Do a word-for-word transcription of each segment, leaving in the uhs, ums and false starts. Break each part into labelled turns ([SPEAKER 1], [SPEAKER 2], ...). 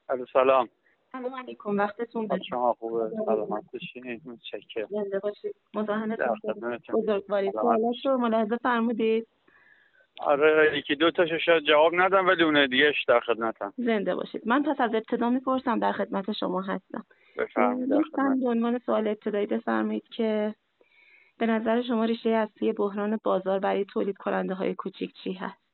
[SPEAKER 1] علیه سلام.
[SPEAKER 2] سلام علیکم، وقتتون بخیر.
[SPEAKER 1] شما خوبه؟ سلامت باشین. متشکرم.
[SPEAKER 2] زنده باشید. مزاحمتون شدم.
[SPEAKER 1] خدمتتون.
[SPEAKER 2] بزرگواری سوالاتو ملاحظه فرمودید.
[SPEAKER 1] آره یکی دو تاشو شاید جواب ندم ولی اون دیگهش در خدمتم.
[SPEAKER 2] زنده باشید. من پس از ابتدا میپرسم، در خدمت شما هستم.
[SPEAKER 1] بفرمایید. در
[SPEAKER 2] لطفاً
[SPEAKER 1] خدمت.
[SPEAKER 2] به عنوان سوال ابتدایی بفرمایید که به نظر شما ریشه اصلی بحران بازار برای تولید کننده های کوچیک چی هست؟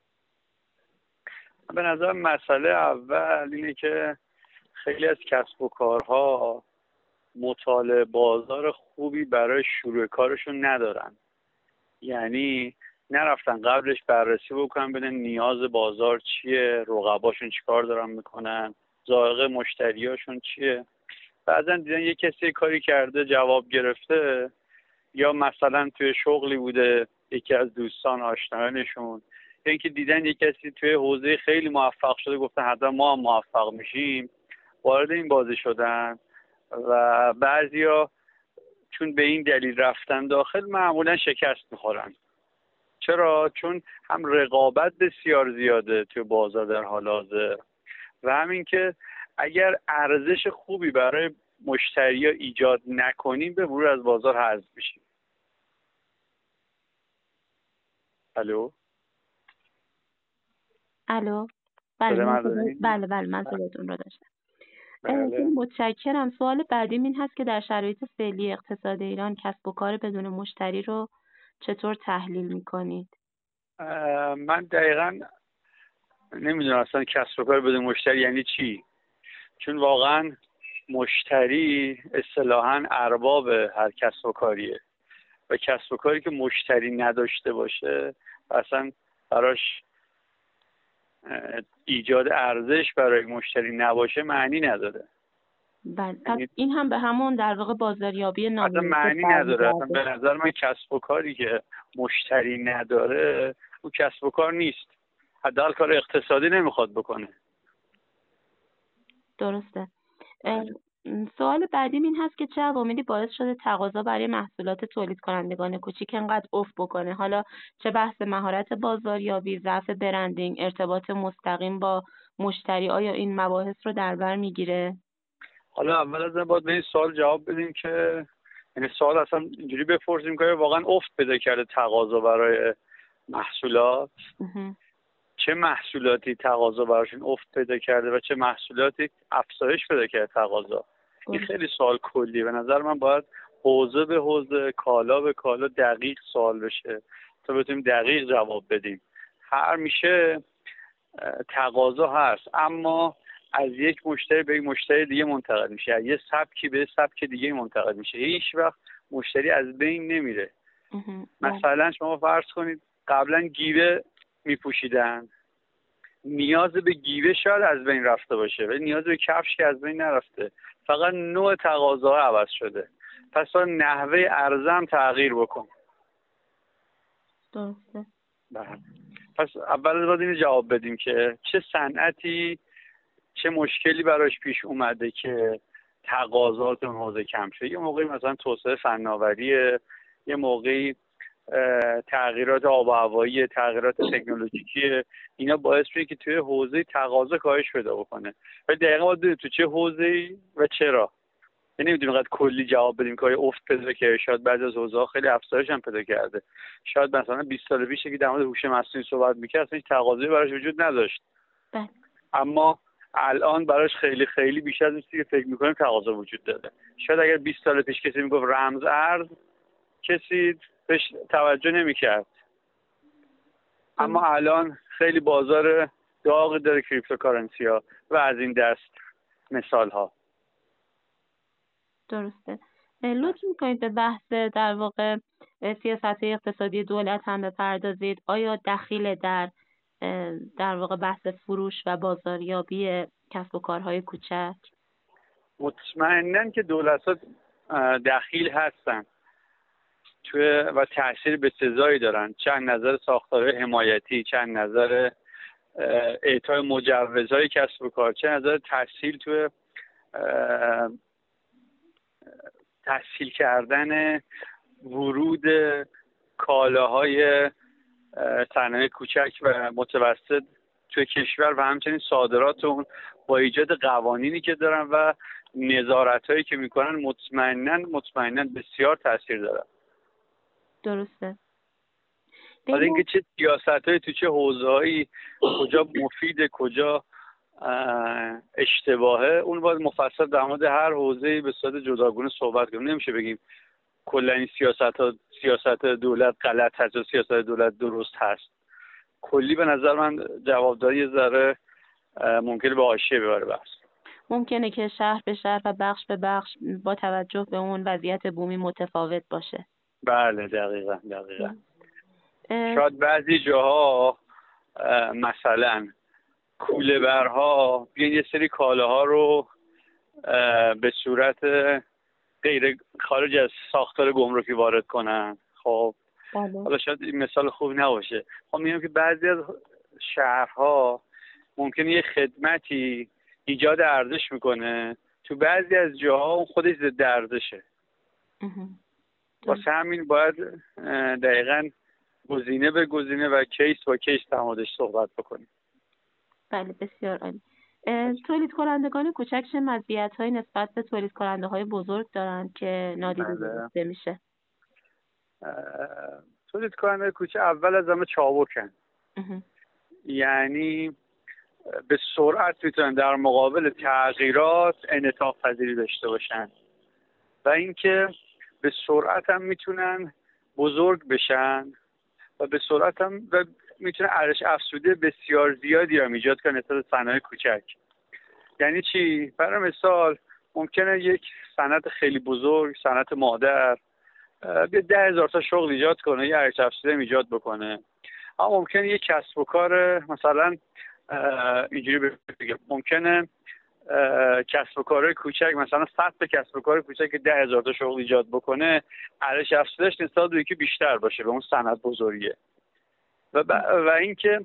[SPEAKER 1] به نظر مسئله اول اینه که خیلی از کسب و کارها مطالعه بازار خوبی برای شروع کارشون ندارن. یعنی نرفتن قبلش بررسی بکنن ببینن نیاز بازار چیه، رقباشون چیکار دارن میکنن، ذائقه مشتریاشون چیه. بعضا دیدن یه کسی کاری کرده جواب گرفته، یا مثلا توی شغلی بوده یکی از دوستان آشنایانشون، یا اینکه دیدن یه کسی توی حوزه خیلی موفق شده گفتن حتما ما هم موفق میشیم، وارد این بازی شدن. و بعضیا چون به این دلیل رفتن داخل معمولا شکست میخورن. چرا؟ چون هم رقابت بسیار زیاده توی بازار در حال حاضر و همین که اگر ارزش خوبی برای مشتری ها ایجاد نکنیم به مرور از بازار حذف میشیم. الو
[SPEAKER 2] الو بله
[SPEAKER 1] بله
[SPEAKER 2] من
[SPEAKER 1] من
[SPEAKER 2] بله بله من صداتون رو داشتم.
[SPEAKER 1] بله.
[SPEAKER 2] متشکرم. سوال بعدیم این هست که در شرایط فعلی اقتصاد ایران کسب و کار بدون مشتری رو چطور تحلیل میکنید؟
[SPEAKER 1] من دقیقاً نمیدونم اصلا کسب و کار بدون مشتری یعنی چی، چون واقعاً مشتری اصطلاحاً ارباب هر کسب و کاریه و کسب و کاری که مشتری نداشته باشه اصلا براش ایجاد ارزش برای مشتری نباشه معنی نداره.
[SPEAKER 2] بله پس این هم به همون در واقع بازاریابی نامناسب
[SPEAKER 1] اصلا معنی نداره. اصلا به نظر من کسب و کاری که مشتری نداره او کسب و کار نیست، حداقل کار اقتصادی نمیخواد بکنه.
[SPEAKER 2] درسته. سوال بعدیم این هست که چه عواملی باعث شده تقاضا برای محصولات تولید کنندگان کوچیک انقدر افت بکنه؟ حالا چه بحث مهارت بازاریابی، ضعف برندینگ، ارتباط مستقیم با مشتری، آیا این مباحث رو در بر میگیره؟
[SPEAKER 1] حالا اول از همه باید به این سوال جواب بدیم که یعنی سوال اصلا اینجوری بپرسیم که واقعا افت پیدا کرده تقاضا برای محصولات، چه محصولاتی تقاضا براشون افت پیدا کرده و چه محصولاتی افزایش پیدا کرده تقاضا. این خیلی سوال کلی، به نظر من باید حوزه به حوزه، کالا به کالا دقیق سوال بشه تا بتونیم دقیق جواب بدیم. هر میشه تقاضا هست اما از یک مشتری به یک مشتری دیگه منتقل میشه، از یه سبکی به سبک دیگه منتقل میشه، هیچ وقت مشتری از بین نمیره. مثلا شما فرض کنید قبلا گیوه میپوشیدن، نیاز به گیوه شاید از بین رفته باشه ولی نیاز به کفش که از بین نرفته، فقط نوع تقاضا عوض شده. پس تا نحوه عرضه هم تغییر بکن.
[SPEAKER 2] درسته.
[SPEAKER 1] بله. پس اول باید اینو جواب بدیم که چه صنعتی چه مشکلی براش پیش اومده که تقاضات اون حوزه کم شده. یه موقعی مثلا توسعه فناوریه، یه موقعی تغییرات آب و هوایی، تغییرات تکنولوژیکی، اینا باعث میشه که توی حوزه تقاضا کاهش پیدا بکنه. ولی دقیقاً باید بدونیم تو چه حوزه‌ای و چرا. یعنی نمی‌تونیم فقط کلی جواب بدیم که افت پیدا کرده، شاید بعضی از حوزه‌ها خیلی افزایش هم پیدا کرده. شاید مثلا بیست سال پیش که در مورد هوش مصنوعی صحبت می‌کرد اصلا هیچ تقاضایی براش وجود نداشت.
[SPEAKER 2] بله.
[SPEAKER 1] اما الان براش خیلی خیلی بیشتر از اون چیزی که فکر می‌کنیم تقاضا وجود داره. شاید اگر بیست سال پیش کسی میگفت رمز ارز کسی بهش توجه نمی‌کرد. اما الان خیلی بازار داغ داره کریپتوکارنسی ها و از این دست مثال ها.
[SPEAKER 2] درسته. لطف میکنید به بحث در واقع سیاست اقتصادی دولت هم بپردازید. آیا دخیل در در واقع بحث فروش و بازاریابی کسب و کارهای کوچک؟
[SPEAKER 1] مطمئناً که دولت‌ها دخیل هستن توی و تأثیر بسزایی دارن، چند نظر ساختارهای حمایتی، چند نظر اعطای مجوزهای کسب و کار، چند نظر تسهیل توی تسهیل کردن ورود کالاهای صنایع کوچک و متوسط توی کشور و همچنین صادرات اون با ایجاد قوانینی که دارن و نظارت‌هایی که میکنن مطمئناً مطمئناً بسیار تاثیر داره.
[SPEAKER 2] درسته.
[SPEAKER 1] حالا اینکه چه سیاست‌هایی تو چه حوزه‌هایی کجا مفیده کجا اشتباهه، اون باید مفصل در مورد هر حوزه‌ای به صورت جداگانه صحبت کنیم. نمیشه بگیم کلا این سیاست‌ها سیاست دولت غلط هست و سیاست دولت درست هست. کلی به نظر من جوابداری یه ذره ممکنه به حاشیه ببره بحث.
[SPEAKER 2] ممکنه که شهر به شهر و بخش به بخش با توجه به اون وضعیت بومی متفاوت باشه.
[SPEAKER 1] بله دقیقاً دقیقاً. شاید بعضی جاها مثلا کوله برها بیان یه سری کالاها رو به صورت غیر خارج از ساختار گمرکی وارد کنن. خب حالا شاید این مثال خوب نباشه. خب میگم که بعضی از شهرها ممکنه یه خدمتی ایجاد ارزش میکنه، تو بعضی از جاها اون خودش ضد ارزشه. واسه همین باید دقیقاً گزینه به گزینه و کیس با کیس در موردش صحبت بکنیم.
[SPEAKER 2] بله بسیار عالی. تولید کنندگان کوچک چه مزیت‌هایی نسبت به تولید کننده های بزرگ دارند که نادیده گرفته میشه؟
[SPEAKER 1] تولید کننده کوچک اول از همه چابکن. یعنی به سرعت میتونن در مقابل تغییرات انعطاف پذیری داشته باشن و اینکه به سرعت هم میتونن بزرگ بشن و به سرعت هم و میتونه ارزش افزوده بسیار زیادی رو ایجاد کنه نسبت صنایع کوچک. یعنی چی؟ برای مثال ممکنه یک صنعت خیلی بزرگ، صنعت مادر، به ده هزار تا شغل ایجاد کنه، یه ارزش افزوده ایجاد بکنه. اما ممکنه یک کسب و کار مثلا اینجوری بگم، ممکنه کسب و کارهای کوچک مثلا صد تا کسب و کار کوچک که ده هزار تا شغل ایجاد بکنه، ارزش افزوده‌اش نسبت به یکی بیشتر باشه به اون صنعت بزرگیه. و ب... و اینکه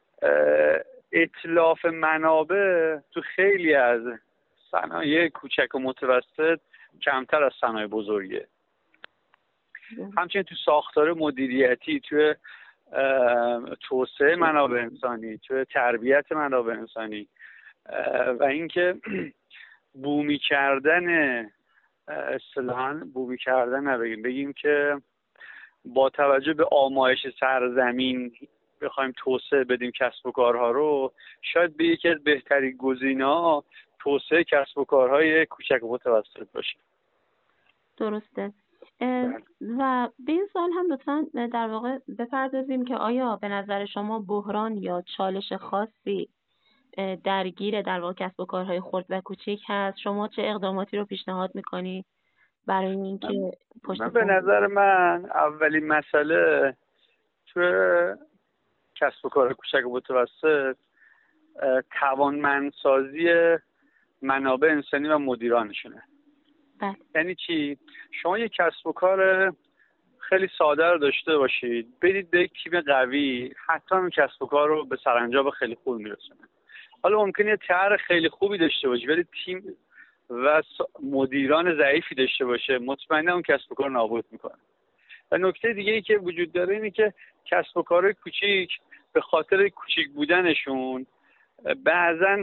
[SPEAKER 1] اتلاف منابع تو خیلی از صنایع کوچک و متوسط کمتر از صنایع بزرگه. همچنین تو ساختار مدیریتی، تو توسعه منابع انسانی، تو تربیت منابع انسانی و اینکه بومی کردن اصطلاحاً بومی کردن نبگیم بگیم که با توجه به آمایش سرزمین بخوایم توسعه بدیم کسب و کارها رو، شاید به یکی از بهترین گزینه‌ها توسعه کسب و کارهای کوچک و متوسط باشه.
[SPEAKER 2] درسته. و به این سوال هم لطفاً در واقع بپردازیم که آیا به نظر شما بحران یا چالش خاصی درگیر در واقع کسب و کارهای خرد و کوچک هست؟ شما چه اقداماتی رو پیشنهاد میکنی برای اینکه پشت
[SPEAKER 1] من به نظر من اولین مسئله توی کسب و کار کوچک و متوسط توانمندسازی منابع انسانی و مدیرانشونه.
[SPEAKER 2] بله.
[SPEAKER 1] یعنی چی؟ شما یک کسب و کار خیلی ساده رو داشته باشید، بدید به یک تیم قوی، حتی این کسب و کار رو به سرانجام خیلی خوب میرسونه. حالا ممکنه یه طرح خیلی خوبی داشته باشی ولی تیم و مدیران ضعیفی داشته باشه، مطمئنا اون کسب و کار نابود میکنه. و نکته دیگه ای که وجود داره اینه که کسب و کارهای کوچیک به خاطر کوچیک بودنشون بعضا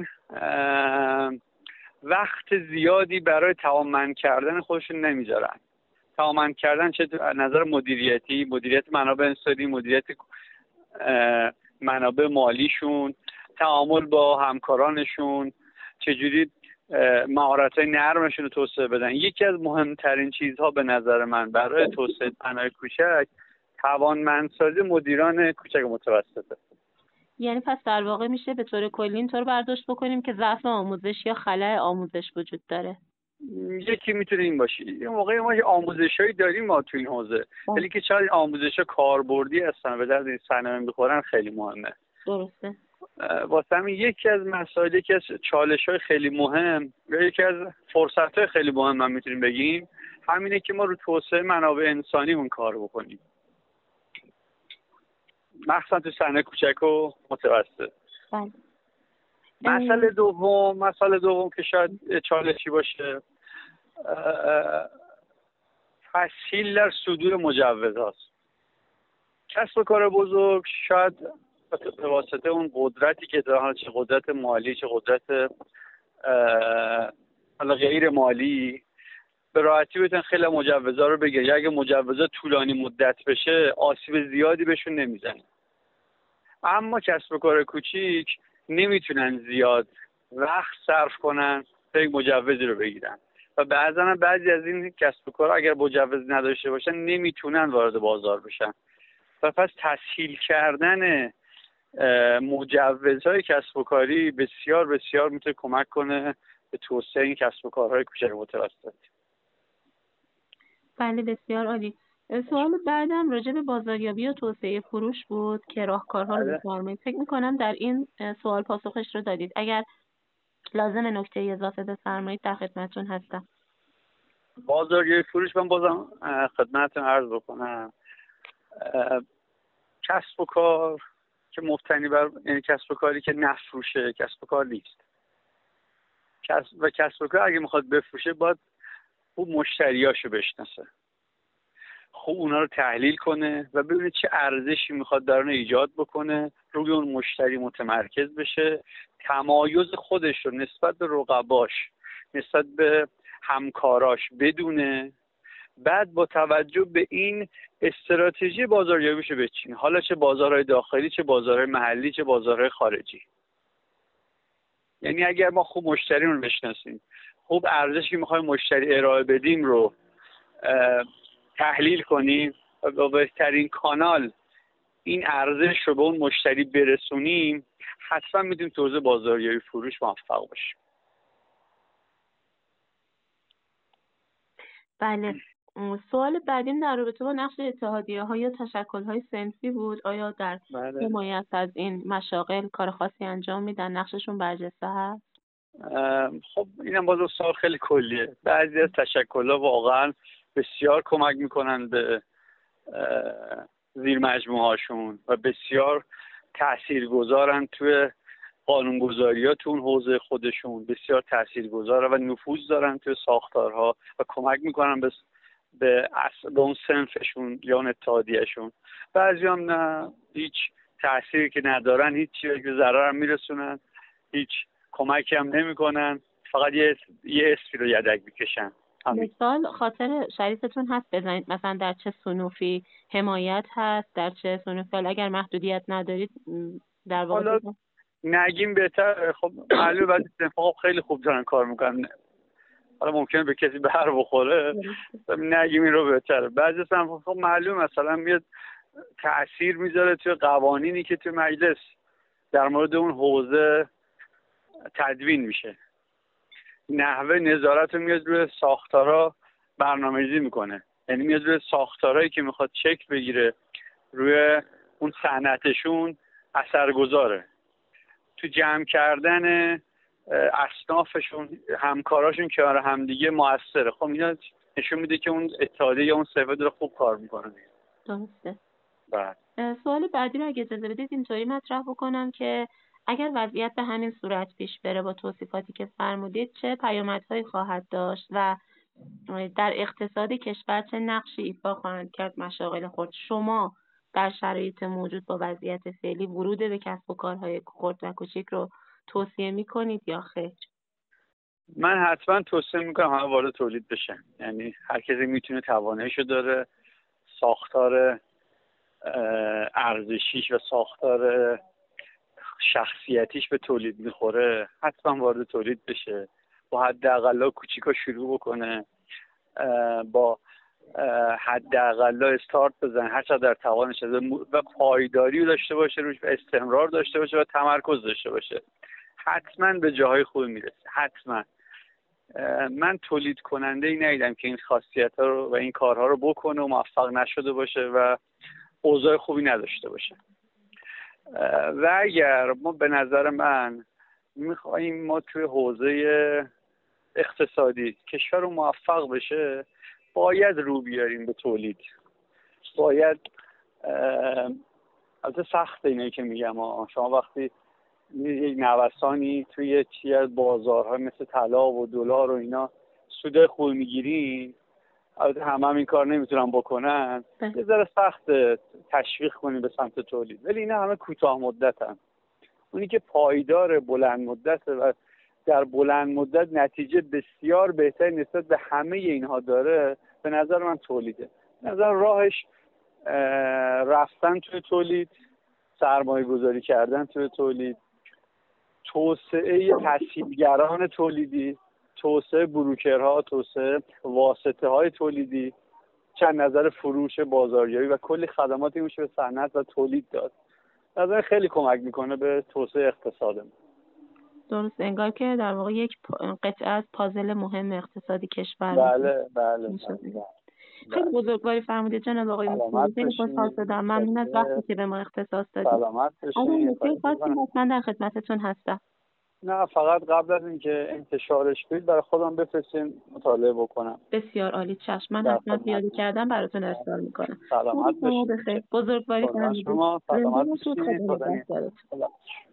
[SPEAKER 1] وقت زیادی برای توانمند کردن خودشون نمیذارن. توانمند کردن چه نظر مدیریتی، مدیریت منابع انسانی، مدیریت منابع مالیشون، تعامل با همکارانشون، چجوری مهارت‌های نرمشون رو توسعه بدن. یکی از مهمترین چیزها به نظر من برای توسعه صنایع کوچک توانمندسازی مدیران کوچک و متوسطه.
[SPEAKER 2] یعنی پس در واقع میشه به طور کلی اینطور برداشت بکنیم که ضعف آموزش یا خلأ آموزش وجود داره.
[SPEAKER 1] یکی میتونه این باشه. یه موقعی ما آموزشایی داریم ما تو این حوزه، ولی که چقدر آموزش‌ها کاربردی هستن به درد این صنایع می‌خورن خیلی مهمه.
[SPEAKER 2] درسته.
[SPEAKER 1] واسه همین یکی از مسائل، یکی از چالش‌های خیلی مهم یا یکی از فرصت‌های خیلی مهم من میتونیم بگیم همینه که ما رو توسعه منابع انسانیمون کار بکنیم، مخصوصا تو صنایع کوچک و متوسط.
[SPEAKER 2] بله.
[SPEAKER 1] مسئله دوم، مسئله دوم که شاید چالشی باشه، تسهیل در صدور مجوزهاست. کسب و کار بزرگ شاید به واسطه اون قدرتی که دارن، چه قدرت مالی چه قدرت و غیر مالی به راحتی بتونن خیلی مجوزا رو بگیرن. اگه مجوزا طولانی مدت بشه آسیب زیادی بهشون نمیزنه. اما کسب و کار کوچیک نمیتونن زیاد وقت صرف کنن تا یک مجوزی رو بگیرن و بعضا بعضی از این کسب و کار اگر مجوز نداشته باشن نمیتونن وارد بازار بشن و پس تسهیل کردن مجوزهای کسب و کاری بسیار بسیار میتونه کمک کنه به توسعه این کسب و کارهای کوچک و متوسط.
[SPEAKER 2] بله بسیار عالی. سوال بعدم راجع به بازاریابی و توسعه فروش بود که راهکارها رو بفرمایید. فکر می‌کنم در این سوال پاسخش رو دادید. اگر لازم نکته اضافه بفرمایید در خدمتتون هستم.
[SPEAKER 1] بازاریابی فروش من بازم خدمتتون عرض بکنم، کسب و کار که مبتنی بر یعنی کسب و کاری که نفروشه کسب و کار نیست. کسب و کسب و کار اگه میخواد بفروشه باید خوب مشتریاشو بشناسه، خوب اونا رو تحلیل کنه و ببینه چه ارزشی میخواد در اون ایجاد بکنه، روی اون مشتری متمرکز بشه، تمایز خودش رو نسبت به رقباش نسبت به همکاراش بدونه، بعد با توجه به این استراتژی بازاریابیشو بچینه، حالا چه بازارهای داخلی چه بازارهای محلی چه بازارهای خارجی. یعنی اگر ما خوب مشتری رو بشناسیم، خوب ارزشی که میخوایم مشتری ارائه بدیم رو تحلیل کنیم و با بهترین کانال این ارزش رو به اون مشتری برسونیم، حتما میتونیم تو حوزه بازاریابی فروش موفق باشیم.
[SPEAKER 2] بله. سوال بعدیم در رابطه با نقش اتحادیه‌ها یا تشکل‌های صنفی بود. آیا در حمایت از این مشاغل کار خاصی انجام میدن؟ نقششون برجسته هست؟
[SPEAKER 1] خب اینم باز سوال خیلی کلیه. بعضی از تشکل‌ها واقعا بسیار کمک میکنن به زیر مجموعه هاشون و بسیار تاثیرگذارن توی قانونگذاری ها تو اون حوزه خودشون، بسیار تاثیرگذارن و نفوذ دارن توی ساختارها و کمک میکنن به به, به اون صنفشون یا اون اتحادیهشون. بعضی هم نه، هیچ تأثیری که ندارن، هیچ چیزی که ضرر هم میرسونن، هیچ کمکی هم نمیکنن، فقط یه یه اسمی رو یدک میکشن.
[SPEAKER 2] مثال خاطر شریفتون هست بزنید، مثلا در چه صنوفی حمایت هست، در چه صنوفی اگر محدودیت ندارید در واقع
[SPEAKER 1] نگیم بهتر. خب معلومه بعضی صنف‌ها خیلی خوب دارن کار میکنن، حالا ممکنه به کسی بر بخوره، نگیم این رو بهتره. بعضی صنف‌ها خب معلومه مثلا میاد تأثیر میذاره توی قوانینی که توی مجلس در مورد اون حوزه تدوین میشه، نحوه نظارت رو میاد روی ساختارها برنامه‌ریزی میکنه، یعنی میاد روی ساختارهایی که میخواد چک بگیره روی اون صنعتشون اثرگذاره، تو جمع کردن اصنافشون همکاراشون کنار همدیگه موثره. خب اینا نشون میده که اون اتحادیه یا اون صفحه داره خوب کار میکنه.
[SPEAKER 2] درسته.
[SPEAKER 1] بله.
[SPEAKER 2] سوال بعدی رو اگه اجازه بدید اینطوری مطرح بکنم که اگر وضعیت به همین صورت پیش بره با توصیفاتی که فرمودید چه پیامدهایی خواهد داشت و در اقتصاد کشور چه نقشی ایفا خواهند کرد مشاغل خرد؟ شما در شرایط موجود با وضعیت فعلی ورود به کسب و کارهای خرد و کوچیک رو توصیه میکنید یا خیر؟
[SPEAKER 1] من حتما توصیه میکنم همه وارد تولید بشن. یعنی هر کسی میتونه تواناییشو داره، ساختار ارزشیش و ساختار شخصیتیش به تولید میخوره، حتما وارد تولید بشه، با حداقل کوچیکا شروع بکنه، با حداقل استارت بزنه هر چقدر در توانش و پایداری داشته باشه روش و استمرار داشته باشه و تمرکز داشته باشه، حتما به جاهای خوبی میرسه. حتما. من تولید کننده ای ندیدم که این خاصیت ها رو و این کارها رو بکنه و موفق نشده باشه و اوضاع خوبی نداشته باشه. و اگر ما به نظر من میخواییم ما توی حوزه اقتصادی کشور رو موفق بشه، باید رو بیاریم به تولید. باید البته سخته اینایی که میگم ها. شما وقتی یک نوسانی توی یکی از بازارها مثل طلا و دلار و اینا سود خوب میگیرین، البته همه هم این کار نمیتونن بکنن، یه ذره سخت تشویق کنیم به سمت تولید، ولی اینا همه کوتاه مدتن. اونی که پایدار بلند مدت و در بلند مدت نتیجه بسیار بهتری نسبت به همه اینها داره، به نظر من تولیده. به نظر راهش رفتن توی تولید، سرمایه گذاری کردن توی تولید، توسعه تسهیلگران تولیدی، توسعه بروکرها، توسعه واسطه های تولیدی، چند نظر فروش، بازاریابی و کلی خدماتی میشه به صنعت و تولید داد. نظر خیلی کمک میکنه به توسعه اقتصادمون.
[SPEAKER 2] درست، انگار که در واقع یک قطعه از پازل مهم اقتصادی کشور.
[SPEAKER 1] بله بله, بله.
[SPEAKER 2] خیلی بزرگواری فرمودید جناب آقای مصطفی. خیلی خوشحال شدم. ممنون از وقتی که به ما اختصاص دادید.
[SPEAKER 1] سلامت باشید.
[SPEAKER 2] نکته خاصی حتما در خدمتتون هستم.
[SPEAKER 1] نه، فقط قبل از اینکه انتشارش کنید برای خودم بفرستین مطالعه بکنم.
[SPEAKER 2] بسیار عالی، چشم. من حتما پیاده کردم براتون ارسال میکنم.
[SPEAKER 1] سلامت باشید.
[SPEAKER 2] بزرگواری فرمودید.
[SPEAKER 1] شما سلامت باشید.